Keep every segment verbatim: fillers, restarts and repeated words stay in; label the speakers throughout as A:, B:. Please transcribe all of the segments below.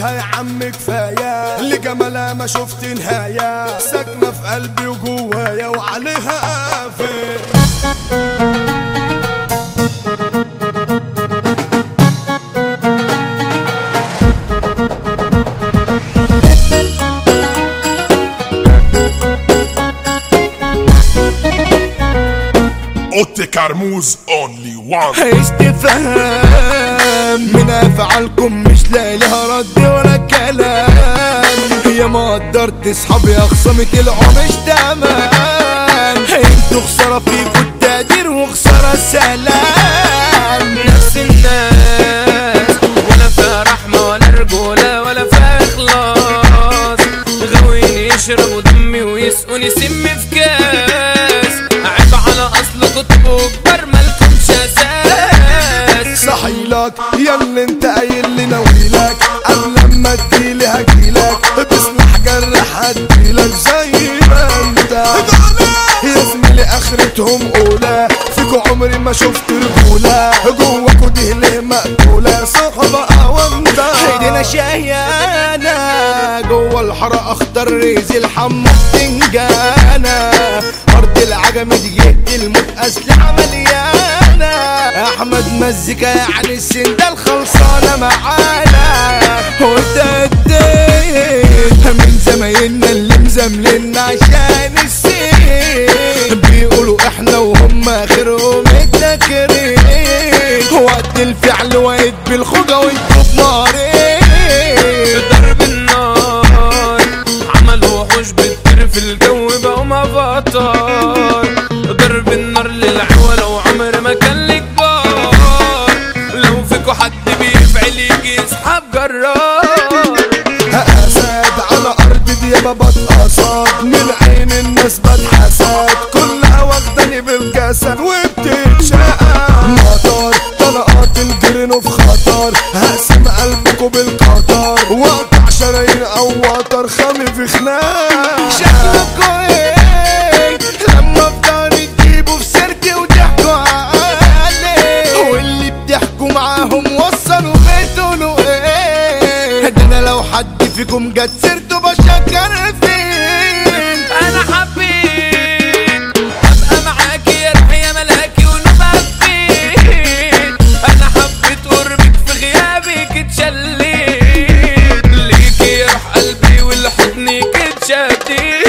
A: ضحكتها يا عم كفاية، لجمالها ما شفت نهاية، ساكنة في قلبي وجوايا وعليها قافل.
B: اوتي كرموز اونلي وان.
A: استفهام من افعالكم مش لاقي لها رد ولا كلام، يا ما قدرت اصحابي اخصامي طلعوا مش تمام، انتوا خساره فيكوا التقدير وخساره سلام.
C: نفس الناس ولا فيها رحمه ولا رجوله ولا فيها اخلاص، غاويين يشربوا دمي ويسقوني سم في كاس، عيب على اصل كتبوا كبار مالكمش اساس.
A: صحيلك يا اللي انت قايل لي ناويلك، قبل لما تجيلي هجيلك بسلاح جرح هديلك زي ما انت يا زميلي. اخرتهم اولى فيكوا عمري ما شفت رجوله، جواكوا دي ليه مقتوله صحبه وانت. ايدينا شهيانه جوا الحاره اخضر ريز الحمو بتنجانه، ارض العجم دي الموت اسلحه مليانه، احمد مزيكا يعني السندال خلصانه معانا. وانت اديت من زمايلنا اللي مزاملنا عشان السين، بيقولوا احنا وهم اخرهم التكريم، وقت الفعل واقف بالخوجه وانتوا بنارين.
C: ضرب النار عملوا وحوش بتطير في الجو بقوا مفطار، ضرب النار للعوالة وعمر ما كان لك بار، لو فيكوا حد بيفعل يجي يسحب جرار.
A: اسد على ارض ديابه بتقصد، من عين الناس بتحسد، كلها واخداني بالجسد وبتتشقى مطر طلقات الجرين في خطر، هقسم قلبكوا بالقطر واقطع شرايين او وتر خامي في خناق. شكلكوا ايه لما بضهري تجيبوا في سيرتي وضحكوا علي، واللي بتحكوا معاهم وصلوا بتقولوا ايه، ده انا لو حد فيكم جت سيرته بشكر فين.
C: انا حبيت ابقى معاكي يا روحي يا ملاكي ونبقى فين، انا حبيت قربك في غيابك اتشليت، ليكي يروح قلبي والحضنك اتشديت.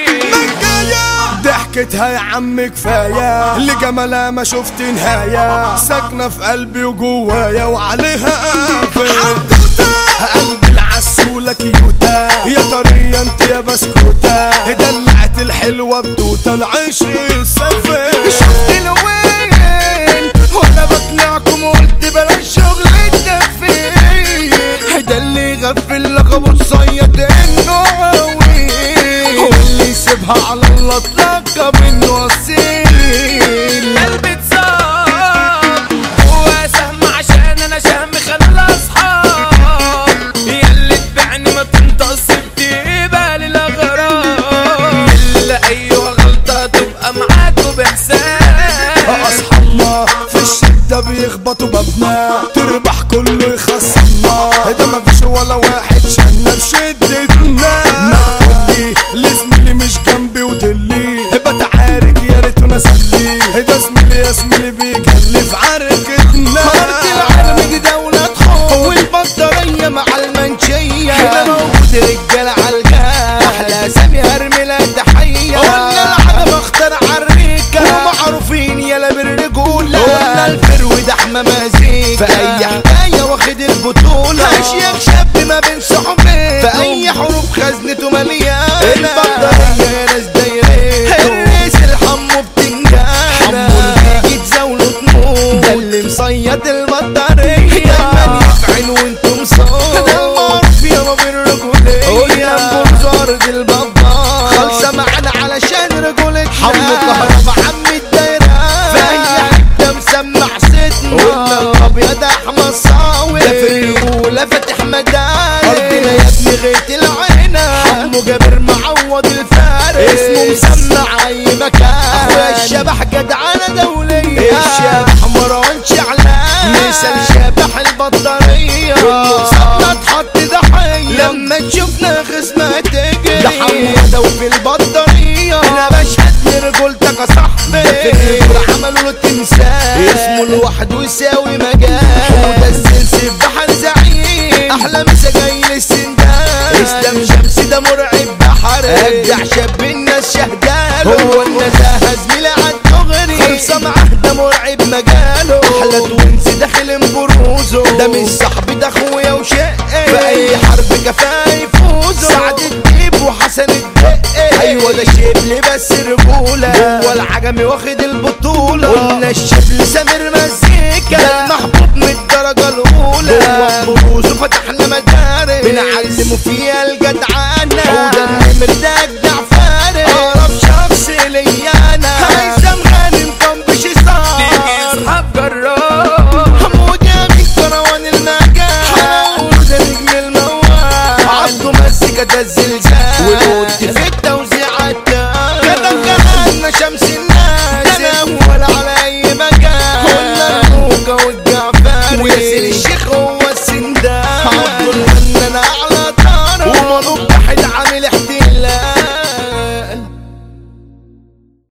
A: ضحكتها يا عم كفاية، لجمالها ما شفت نهاية، ساكنة في قلبي وجوايا وعليها قافل. قلبي العسولة كيوتا يا طرية انت يا بسكوتة، دلعت الحلوة بتوتة العيش السفل. شفت الوين وانا بقنعكم وقلت بلاش شغل التفين، ده اللي يغفل لقبه الصياد انه قوي، واللي يسيبها على الله اتلقب انه اصيل.
C: قلبي اتصاب هو سهم عشان انا شهم خلى الاصحاب، ياللي تبعني ما تنتص بتقبل الاغراب، الا ايوه غلطه تبقى معاكوا باحسان.
A: اصحابنا في الشدة بيخبطوا بابنا، تربح كله يخصمنا، ده مفيش ولا واحد شلنا بشدتنا. ما تقولي لزميلي مش جنبي ودلي بتعارك يا ريت نسلي، ده زميلي يا زميلي بيكلف عركتنا. ارض العالم دي دولة حب والبطارية مع المنشية، هنا موجود رجالة عالجاه احلى سامي هرمي لها تحية، قلنا العالم اختار عالريكة ومعروفين يلا بالرجولة، قلنا الفرود احمى مزيكا في اي حكاية واخد البطولة، اشياء شاب ما بين صحبين في اي حروب خزنته مليانة، البطارية يا ناس دايرين الريس الحمو بتنجانة، حمو اللي يتزاولوا تموت، ده اللي مصيد البطارية دايما يفعل وانتم صوت، ده المعروف يابا بالرجولية، قلنا بوزارة البابا خالصة معانا علشان رجولتنا، حمو كهربا عم الدايرة في اي حتة مسمع ستنا، قلنا الابيض احمد صاوي ده في الرجولة فاتح مدارس، ارضنا يا ابني غيت العينة، حمو جابر معوض الفارس اسمه مسمع اي مكان، اخويا الشبح جدعانة دولية، الشبح مروان شعلان مثل شبح البطارية، كله صدنا تحط ضحية. لما تشوفنا خصمها تجري ده حمودة وفي البطارية انا بشهد لرجولتك يا صاحبي في الرجولة عملوا له تمثال اسمه لوحده يساوي مجال حمودة السلسل بحر زعيم احلى مسا جاي للسندان اسلام شمسي ده مرعب بحر ارجع شاب الناس شهداله هو النزاهة زميلي عالدغري خلصة معاه ده مرعب مجاله احلى توينسي داخل بروزه ده مش صاحبي ده اخويا وشقي في اي حرب كفايه يفوزوا سعد الديب وحسن الدقي ايوه ده شبل بس رجوله هو العجمي واخد البطوله قلنا الشبل سامر مزيكا ده المحبوب من الدرجه الاولى هو بروزه فتحنا مدارس بنعلمه فيها الجدعان